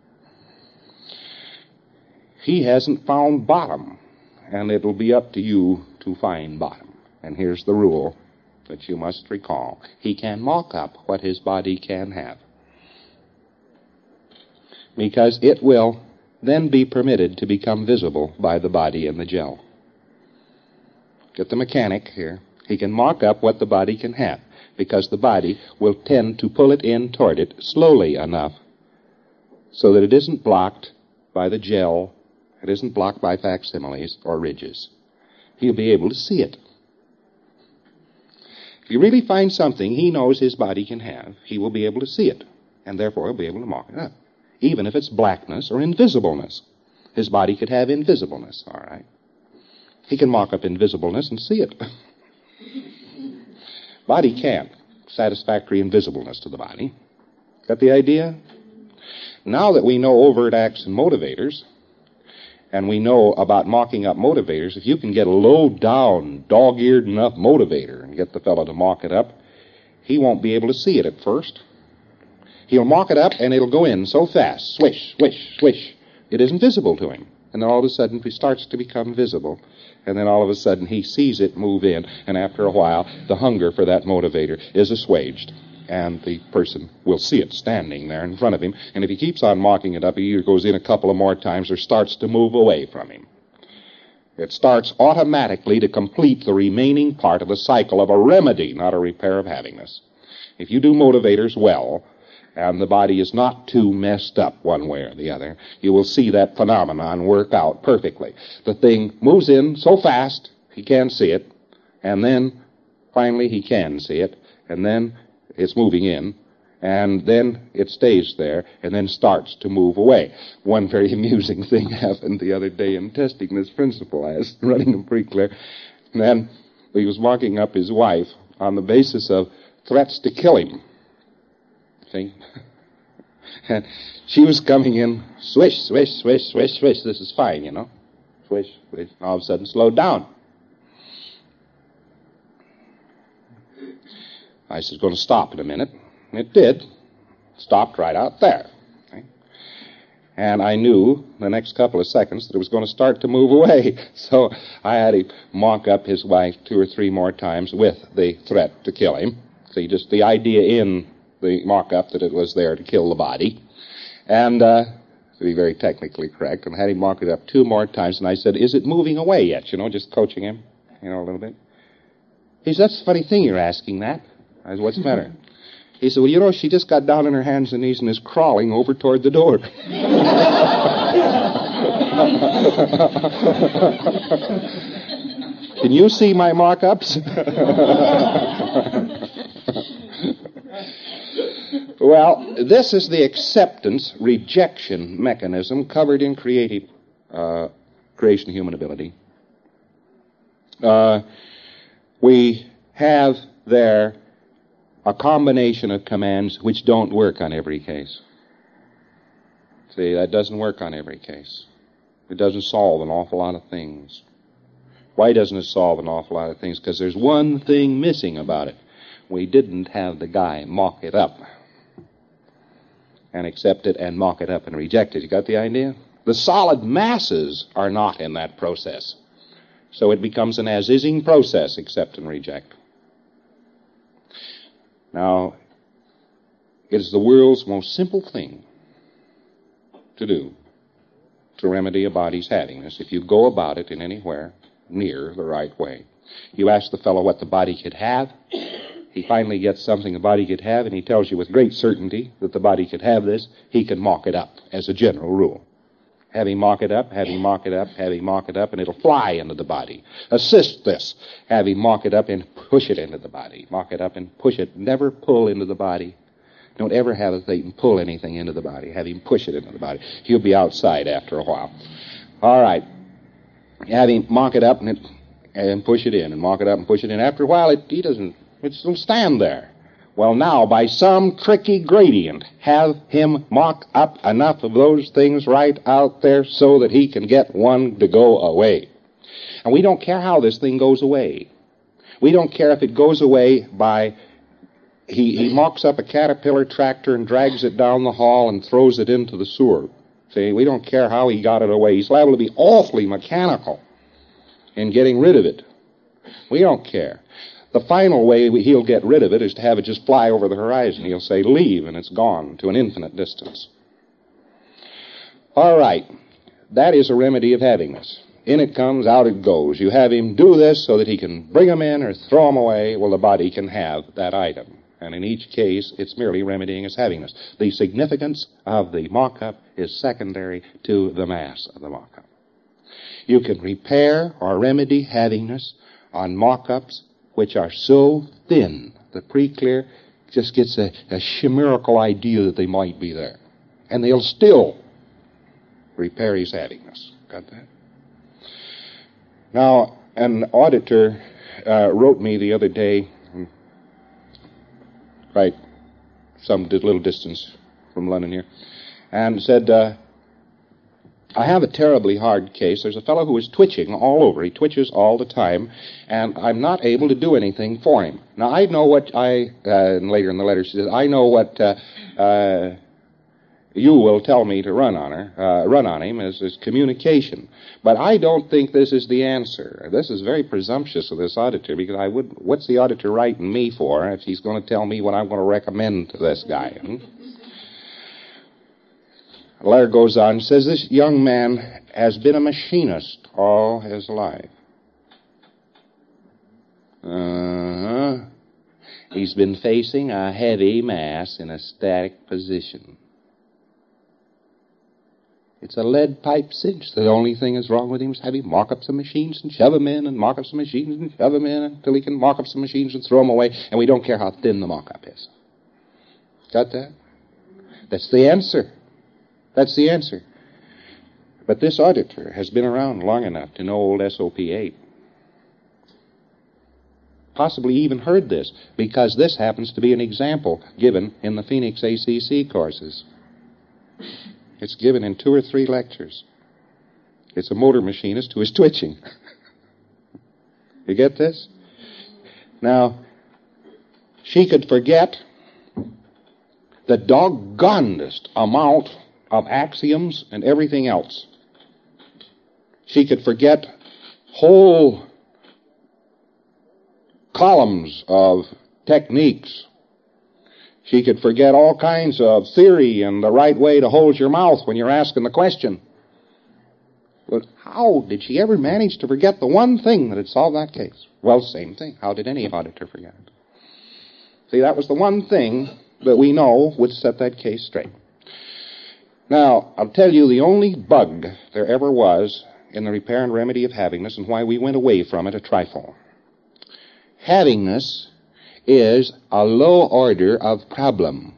He hasn't found bottom. And it'll be up to you to find bottom. And here's the rule that you must recall. He can mock up what his body can have. Because it will then be permitted to become visible by the body in the gel. Get the mechanic here. He can mock up what the body can have. Because the body will tend to pull it in toward it slowly enough so that it isn't blocked by the gel. It isn't blocked by facsimiles or ridges. He'll be able to see it. If you really find something he knows his body can have, he will be able to see it, and therefore he'll be able to mock it up, even if it's blackness or invisibleness. His body could have invisibleness, all right. He can mock up invisibleness and see it. Body can't. Satisfactory invisibleness to the body. Got the idea? Now that we know overt acts and motivators, and we know about mocking up motivators, if you can get a low-down, dog-eared enough motivator and get the fellow to mock it up, he won't be able to see it at first. He'll mock it up, and it'll go in so fast, swish, swish, swish, it isn't visible to him. And then all of a sudden it starts to become visible. And then all of a sudden he sees it move in, and after a while the hunger for that motivator is assuaged. And the person will see it standing there in front of him. And if he keeps on mocking it up, he either goes in a couple of more times or starts to move away from him. It starts automatically to complete the remaining part of the cycle of a remedy, not a repair of havingness. If you do motivators well, and the body is not too messed up one way or the other, you will see that phenomenon work out perfectly. The thing moves in so fast, he can't see it, and then finally he can see it, and then it's moving in, and then it stays there, and then starts to move away. One very amusing thing happened the other day in testing this principle. I was running a pre-clear, and then he was mocking up his wife on the basis of threats to kill him. See? And she was coming in, swish, swish, swish, swish, swish. This is fine, you know. Swish, swish. All of a sudden slowed down. I said, it's going to stop in a minute. And it did. Stopped right out there. Okay? And I knew the next couple of seconds that it was going to start to move away. So I had to mock up his wife 2 or 3 more times with the threat to kill him. See, just the idea in the mock-up that it was there to kill the body. And to be very technically correct, and I had him mock it up 2 more times, and I said, is it moving away yet? Just coaching him, a little bit. He said, that's a funny thing you're asking that. I said, what's the matter? He said, well, she just got down on her hands and knees and is crawling over toward the door. Can you see my mock-ups? Well, this is the acceptance-rejection mechanism covered in creation of human ability. We have there a combination of commands which don't work on every case. See, that doesn't work on every case. It doesn't solve an awful lot of things. Why doesn't it solve an awful lot of things? Because there's one thing missing about it. We didn't have the guy mock it up and accept it and mock it up and reject it. You got the idea? The solid masses are not in that process. So it becomes an as-ising process, accept and reject. Now, it is the world's most simple thing to do to remedy a body's havingness if you go about it in anywhere near the right way. You ask the fellow what the body could have. He finally gets something the body could have, and he tells you with great certainty that the body could have this. He can mock it up as a general rule. Have him mock it up, have him mock it up, have him mock it up, and it'll fly into the body. Assist this. Have him mock it up and push it into the body. Mock it up and push it. Never pull into the body. Don't ever have a thing pull anything into the body. Have him push it into the body. He'll be outside after a while. All right. Have him mock it up and push it in, and mock it up and push it in. After a while, it'll stand there. Well, now, by some tricky gradient, have him mock up enough of those things right out there so that he can get one to go away. And we don't care how this thing goes away. We don't care if it goes away by he mocks up a caterpillar tractor and drags it down the hall and throws it into the sewer. See, we don't care how he got it away. He's liable to be awfully mechanical in getting rid of it. We don't care. The final way he'll get rid of it is to have it just fly over the horizon. He'll say, leave, and it's gone to an infinite distance. All right. That is a remedy of havingness. In it comes, out it goes. You have him do this so that he can bring them in or throw them away. Well, the body can have that item. And in each case, it's merely remedying its havingness. The significance of the mock-up is secondary to the mass of the mock-up. You can repair or remedy havingness on mock-ups which are so thin, the pre-clear just gets a chimerical idea that they might be there. And they'll still repair his havingness. Got that? Now, an auditor wrote me the other day, right, some little distance from London here, and said, I have a terribly hard case. There's a fellow who is twitching all over. He twitches all the time, and I'm not able to do anything for him. Now, I know what and later in the letter she says, I know what you will tell me to run on him as communication. But I don't think this is the answer. This is very presumptuous of this auditor, because what's the auditor writing me for if he's going to tell me what I'm going to recommend to this guy? The letter goes on and says, this young man has been a machinist all his life. He's been facing a heavy mass in a static position. It's a lead pipe cinch. The only thing that's wrong with him is have him mock up some machines and shove them in, and mock up some machines and shove them in until he can mock up some machines and throw them away, and we don't care how thin the mock-up is. Got that? That's the answer. That's the answer. But this auditor has been around long enough to know old SOP-8. Possibly even heard this, because this happens to be an example given in the Phoenix ACC courses. It's given in 2 or 3 lectures. It's a motor machinist who is twitching. You get this? Now, she could forget the doggonedest amount of axioms and everything else. She could forget whole columns of techniques. She could forget all kinds of theory and the right way to hold your mouth when you're asking the question. But how did she ever manage to forget the one thing that had solved that case? Well, same thing. How did any auditor forget it? See, that was the one thing that we know would set that case straight. Now, I'll tell you the only bug there ever was in the repair and remedy of havingness and why we went away from it a trifle. Havingness is a low order of problem.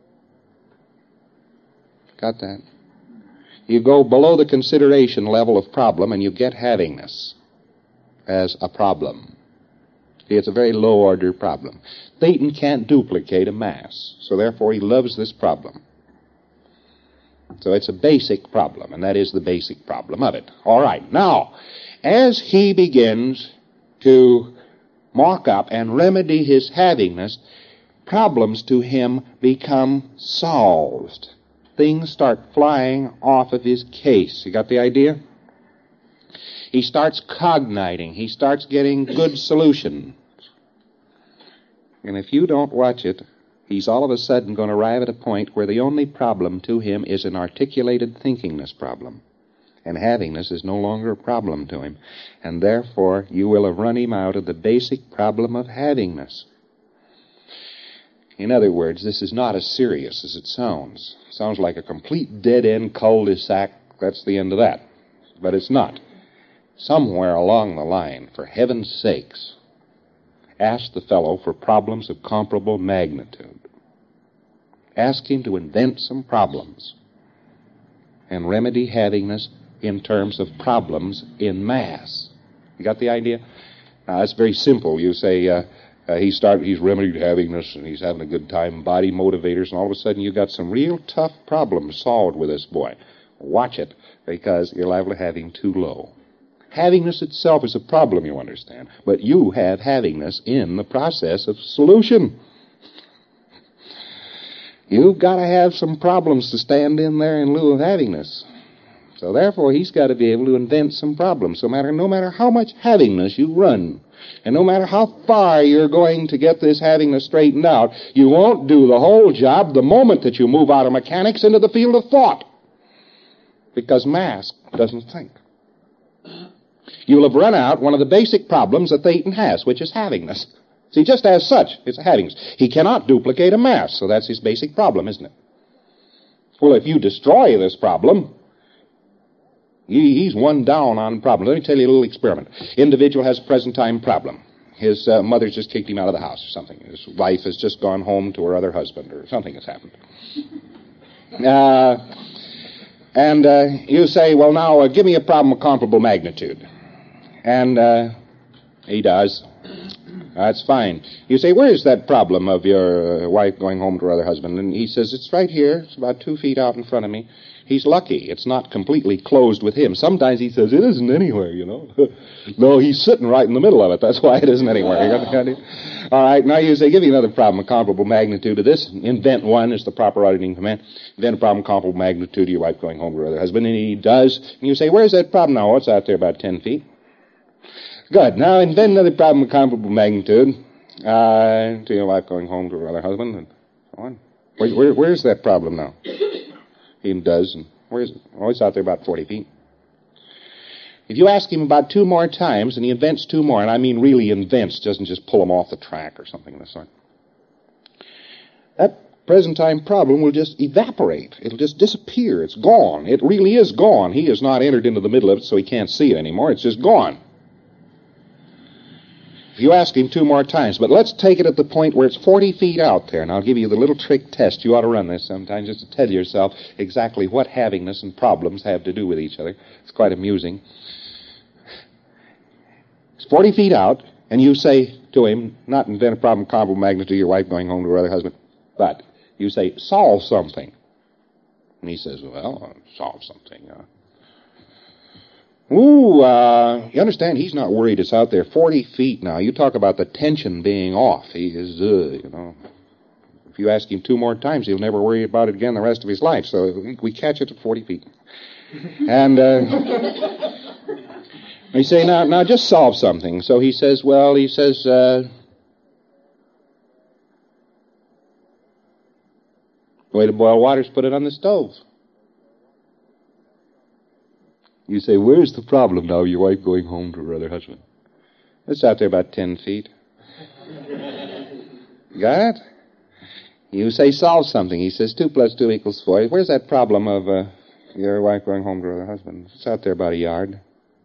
Got that? You go below the consideration level of problem and you get havingness as a problem. See, it's a very low order problem. Thetan can't duplicate a mass, so therefore he loves this problem. So it's a basic problem, and that is the basic problem of it. All right, now, as he begins to mock up and remedy his havingness, problems to him become solved. Things start flying off of his case. You got the idea? He starts cogniting. He starts getting good solutions. And if you don't watch it, he's all of a sudden going to arrive at a point where the only problem to him is an articulated thinkingness problem. And havingness is no longer a problem to him. And therefore, you will have run him out of the basic problem of havingness. In other words, this is not as serious as it sounds. It sounds like a complete dead-end cul-de-sac. That's the end of that. But it's not. Somewhere along the line, for heaven's sakes, ask the fellow for problems of comparable magnitude. Ask him to invent some problems and remedy havingness in terms of problems in mass. You got the idea? Now, that's very simple. You say he's remedied havingness and he's having a good time, body motivators, and all of a sudden you got some real tough problems solved with this boy. Watch it, because you're liable to have him too low. Havingness itself is a problem, you understand, but you have havingness in the process of solution. You've got to have some problems to stand in there in lieu of havingness. So therefore, he's got to be able to invent some problems, no matter how much havingness you run. And no matter how far you're going to get this havingness straightened out, you won't do the whole job the moment that you move out of mechanics into the field of thought. Because mass doesn't think. You'll have run out one of the basic problems that Thetan has, which is havingness. See, just as such, it's a havingness. He cannot duplicate a mass, so that's his basic problem, isn't it? Well, if you destroy this problem, he's one down on problem. Let me tell you a little experiment. Individual has a present time problem. His mother's just kicked him out of the house or something. His wife has just gone home to her other husband or something has happened. And you say, well, now, give me a problem of comparable magnitude. And he does. That's fine. You say, where's that problem of your wife going home to her other husband? And he says, it's right here. It's about 2 feet out in front of me. He's lucky. It's not completely closed with him. Sometimes he says, it isn't anywhere, you know. No, he's sitting right in the middle of it. That's why it isn't anywhere. You got the idea? All right, now you say, give me another problem of comparable magnitude to this. Invent one is the proper auditing command. Invent a problem of comparable magnitude to your wife going home to her other husband. And he does. And you say, where's that problem now? Oh, it's out there about 10 feet. Good. Now invent another problem of comparable magnitude to your wife going home to her other husband and so on. Where's that problem now? He does. And where is it? Oh, it's out there about 40 feet. If you ask him about 2 more times, and he invents 2 more, and I mean really invents, doesn't just pull them off the track or something of the sort, that present time problem will just evaporate. It'll just disappear. It's gone. It really is gone. He has not entered into the middle of it, so he can't see it anymore. It's just gone. If you ask him 2 more times, but let's take it at the point where it's 40 feet out there, and I'll give you the little trick test. You ought to run this sometimes just to tell yourself exactly what havingness and problems have to do with each other. It's quite amusing. It's 40 feet out, and you say to him, not invent a problem comparable magnitude to your wife going home to her other husband, but you say, solve something. And he says, well, solve something. You understand, he's not worried it's out there 40 feet now. You talk about the tension being off. He is, If you ask him 2 more times, he'll never worry about it again the rest of his life. So we catch it at 40 feet. And we say, now just solve something. So he says, way to boil water is put it on the stove. You say, where's the problem now, your wife going home to her other husband? It's out there about 10 feet. Got it? You say, solve something. He says, 2 + 2 = 4. Where's that problem of your wife going home to her husband? It's out there about a yard.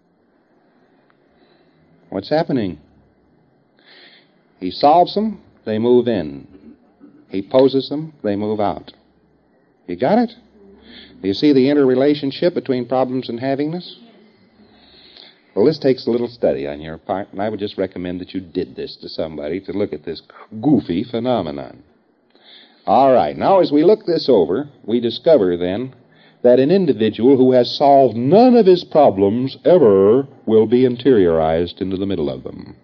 What's happening? He solves them, they move in. He poses them, they move out. You got it? Do you see the interrelationship between problems and havingness? Well, this takes a little study on your part, and I would just recommend that you did this to somebody to look at this goofy phenomenon. All right, now as we look this over, we discover then that an individual who has solved none of his problems ever will be interiorized into the middle of them.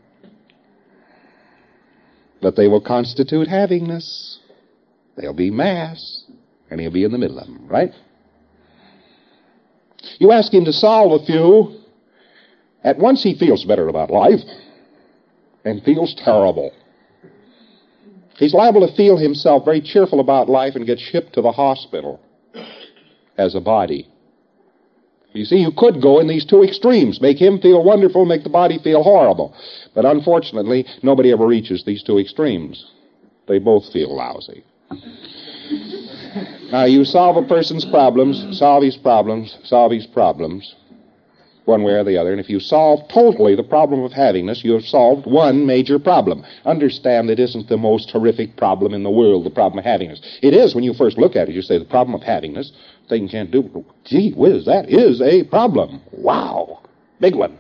But they will constitute havingness. They'll be mass, and he'll be in the middle of them, right? You ask him to solve a few, at once he feels better about life and feels terrible. He's liable to feel himself very cheerful about life and get shipped to the hospital as a body. You see, you could go in these 2 extremes, make him feel wonderful, make the body feel horrible. But unfortunately, nobody ever reaches these 2 extremes. They both feel lousy. Now, you solve a person's problems, solve his problems, one way or the other. And if you solve totally the problem of havingness, you have solved one major problem. Understand it isn't the most horrific problem in the world, the problem of havingness. It is when you first look at it. You say, the problem of havingness, thing can't do. Gee whiz, that is a problem. Wow. Big one.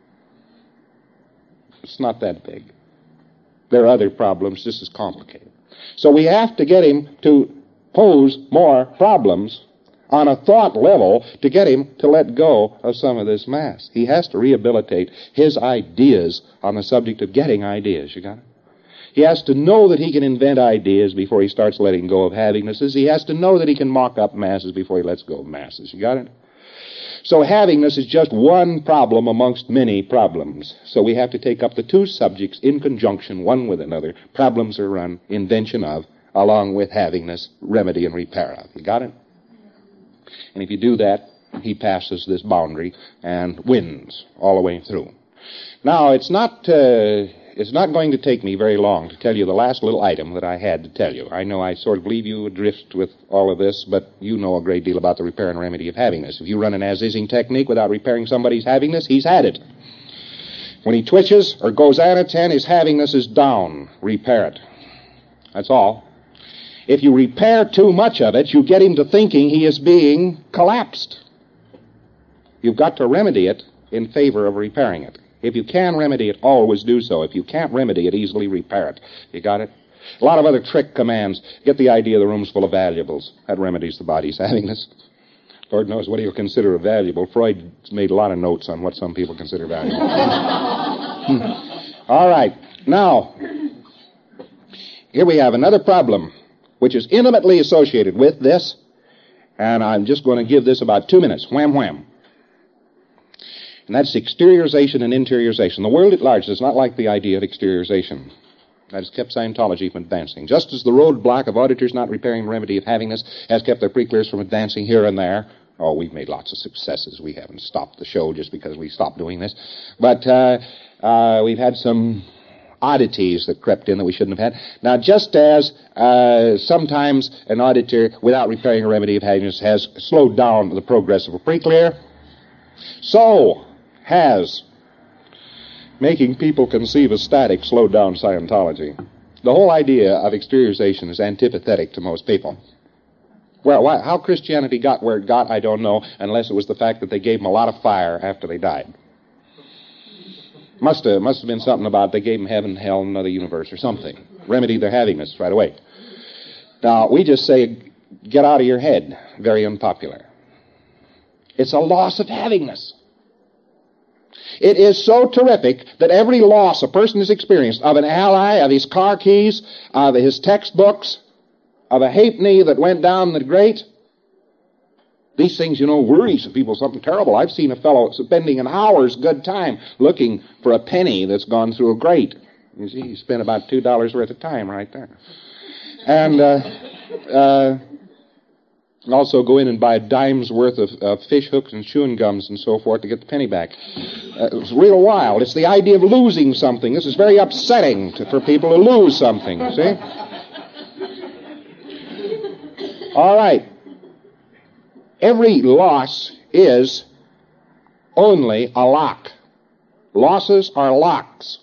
It's not that big. There are other problems just as complicated. So we have to get him to pose more problems on a thought level to get him to let go of some of this mass. He has to rehabilitate his ideas on the subject of getting ideas. You got it? He has to know that he can invent ideas before he starts letting go of havingnesses. He has to know that he can mock up masses before he lets go of masses. You got it? So havingness is just one problem amongst many problems. So we have to take up the 2 subjects in conjunction, one with another. Problems are run, invention of, along with havingness, remedy and repair of. You got it? And if you do that, he passes this boundary and wins all the way through. Now, it's not going to take me very long to tell you the last little item that I had to tell you. I know I sort of leave you adrift with all of this, but you know a great deal about the repair and remedy of havingness. If you run an as-ising technique without repairing somebody's havingness, he's had it. When he twitches or goes at a 10, his havingness is down. Repair it. That's all. If you repair too much of it, you get him to thinking he is being collapsed. You've got to remedy it in favor of repairing it. If you can remedy it, always do so. If you can't remedy it, easily repair it. You got it? A lot of other trick commands. Get the idea the room's full of valuables. That remedies the body's havingness. Lord knows what he'll consider a valuable. Freud made a lot of notes on what some people consider valuable. All right. Now, here we have another problem which is intimately associated with this, and I'm just going to give this about 2 minutes. Wham, wham. And that's exteriorization and interiorization. The world at large does not like the idea of exteriorization. That has kept Scientology from advancing. Just as the roadblock of auditors not repairing the remedy of havingness has kept their pre-clears from advancing here and there. Oh, we've made lots of successes. We haven't stopped the show just because we stopped doing this. But we've had some oddities that crept in that we shouldn't have had. Now, just as sometimes an auditor, without repairing a remedy of havingness, has slowed down the progress of a pre-clear, so has making people conceive of static slowed down Scientology. The whole idea of exteriorization is antipathetic to most people. Well, how Christianity got where it got, I don't know, unless it was the fact that they gave them a lot of fire after they died. Must have been something about they gave them heaven, hell, and another universe or something. Remedied their havingness right away. Now, we just say, get out of your head. Very unpopular. It's a loss of havingness. It is so terrific that every loss a person has experienced of an ally, of his car keys, of his textbooks, of a halfpenny that went down the grate. These things, worry some people something terrible. I've seen a fellow spending an hour's good time looking for a penny that's gone through a grate. You see, he spent about $2 worth of time right there. And also go in and buy a dime's worth of fish hooks and chewing gums and so forth to get the penny back. It's real wild. It's the idea of losing something. This is very upsetting for people to lose something, see? All right. Every loss is only a lock. Losses are locks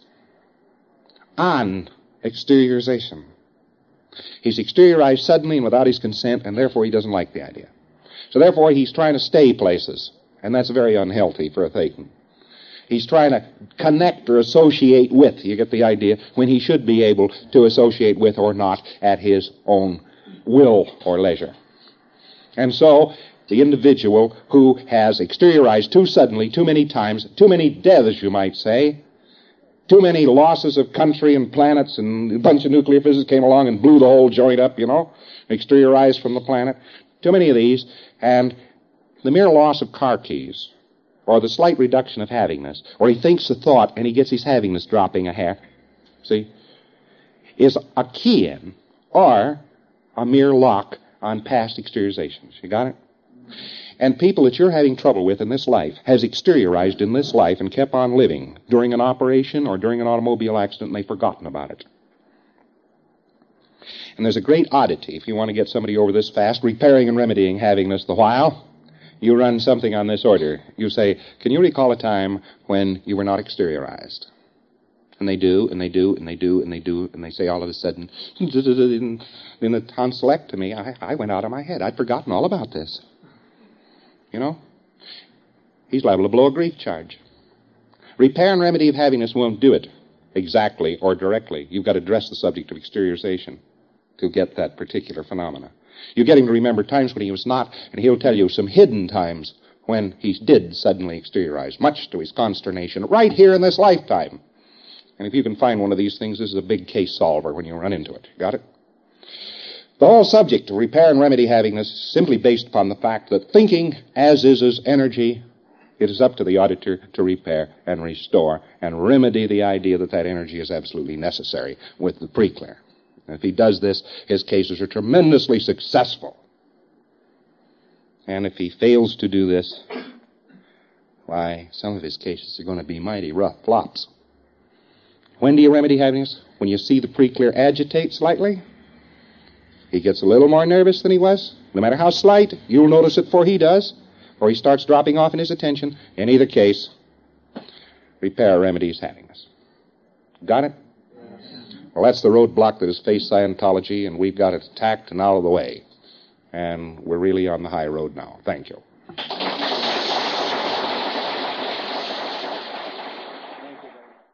on exteriorization. He's exteriorized suddenly and without his consent, and therefore he doesn't like the idea. So therefore he's trying to stay places, and that's very unhealthy for a Thetan. He's trying to connect or associate with, you get the idea, when he should be able to associate with or not at his own will or leisure. And so the individual who has exteriorized too suddenly, too many times, too many deaths, you might say, too many losses of country and planets, and a bunch of nuclear physicists came along and blew the whole joint up, exteriorized from the planet. Too many of these, and the mere loss of car keys, or the slight reduction of havingness, or he thinks a thought and he gets his havingness dropping a hair, see, is a key-in or a mere lock on past exteriorizations. You got it? And people that you're having trouble with in this life has exteriorized in this life and kept on living during an operation or during an automobile accident, and they've forgotten about it. And there's a great oddity, if you want to get somebody over this fast, repairing and remedying havingness the while. You run something on this order. You say, can you recall a time when you were not exteriorized? And they do, and they do, and they do, and they do, and they say all of a sudden, in the tonsillectomy, I went out of my head. I'd forgotten all about this. He's liable to blow a grief charge. Repair and remedy of havingness won't do it exactly or directly. You've got to address the subject of exteriorization to get that particular phenomena. You get him to remember times when he was not, and he'll tell you some hidden times when he did suddenly exteriorize, much to his consternation, right here in this lifetime. And if you can find one of these things, this is a big case solver when you run into it. Got it? The whole subject of repair and remedy havingness is simply based upon the fact that thinking, as is energy, it is up to the auditor to repair and restore and remedy the idea that that energy is absolutely necessary with the preclear. And if he does this, his cases are tremendously successful. And if he fails to do this, why, some of his cases are going to be mighty rough flops. When do you remedy havingness? When you see the preclear agitate slightly. He gets a little more nervous than he was. No matter how slight, you'll notice it before he does, or he starts dropping off in his attention. In either case, repair or remedy his havingness. Got it? Well, that's the roadblock that has faced Scientology, and we've got it attacked and out of the way. And we're really on the high road now. Thank you.